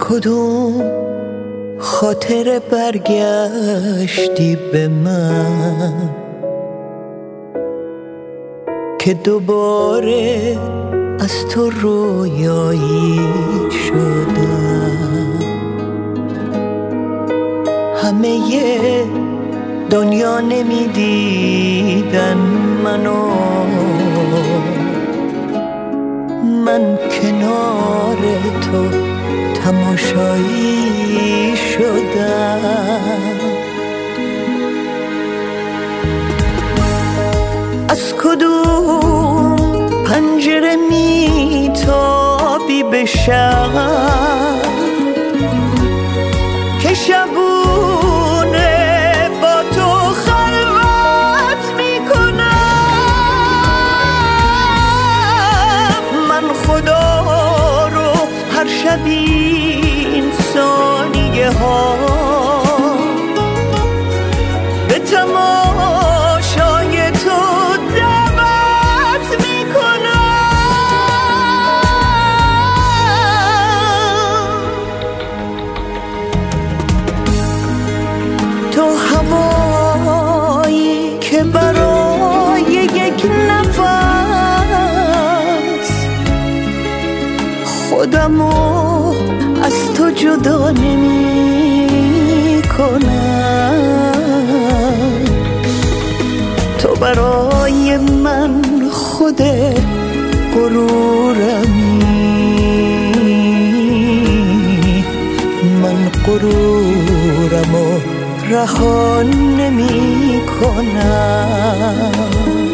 کدوم خاطر برگشتی به من که دوباره از تو رویایی شدم؟ همه دنیا نمیدیدن منو، من کنار تو تماشایی شدم. از کدوم پنجره میتابی به شب که شبونه با تو خلوت میکنم؟ من خدا رو هر شب این ثانیه ها به تماشای تو دعوت میکنم. تو هوایی که برای یک نفس خودمو از تو جدا نمی کنم. تو برای من خود غرورمی، من غرورمو رها نمی کنم.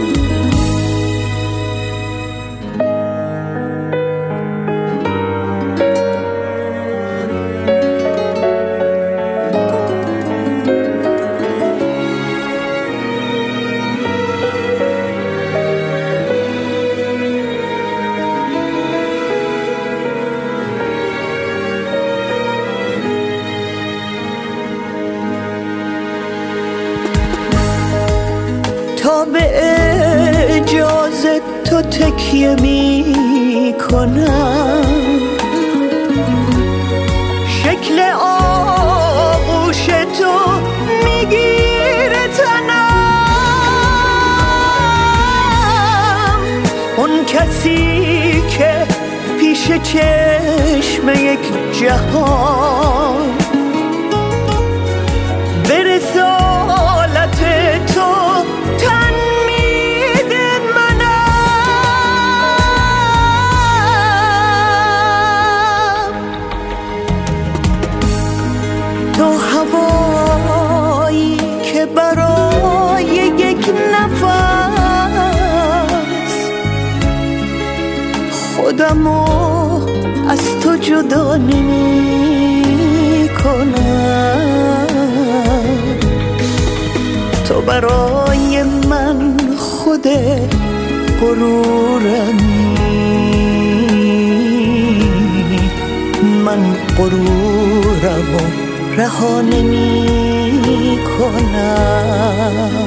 تا به اجازه تو تکیه می کنم، شکل آغوش تو میگیره تنم. اون کسی که پیش چشم یک جهان به رسالت تو تن میده منم. تو هوایی که برای یک نفس خودمو از تو جدا نمی کنم. تو برای من خود غرورمی، من غرورمو رها نمی کنم.